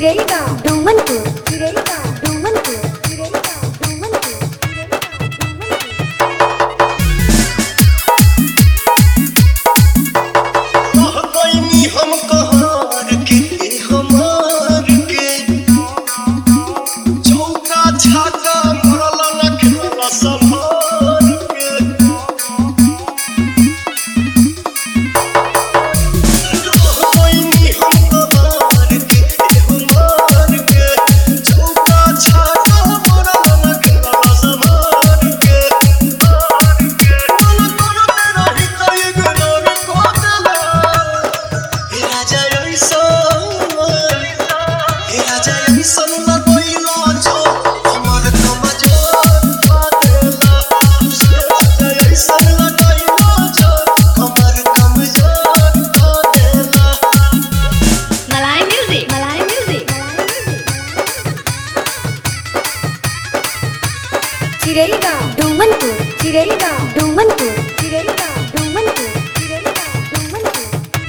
चिरेगांव डोमनपुर चिरेगांव डोमनपुर चिरेगांव डोमनपुर चिरेगांव डोमनपुर चिरेगांव डोमनपुर चिरेगांव डोमनपुर चिरेगांव डोमनपुर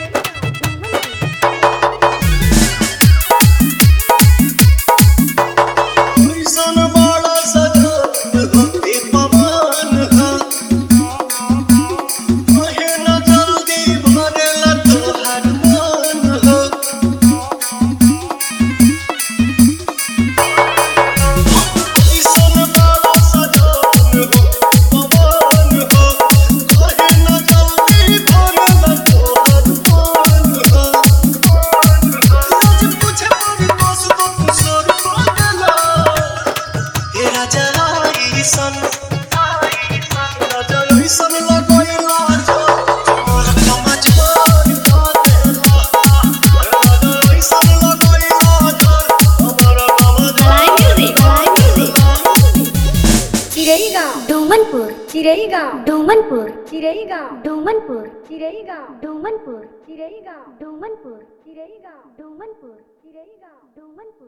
सन बड़ा सजन होते पवन हा कहे न जल्दी भरेला तोहर मन हा सन बड़ा सजन होते पवन हा कहे न जल्दी भरेला तोहर मन हा रोज पूछे पड़ी दोस्त तो सर बदला राजा ईसन लगैला जो मोर समझ पर देला राजा ईसन लगैला जो हमर चिरेगांव डोमनपुर चिरेगांव डोमनपुर चिरेगांव डोमनपुर चिरेगांव डोमनपुर चिरेगांव डोमनपुर चिरेगांव डोमनपुर चिरेगांव डोमनपुर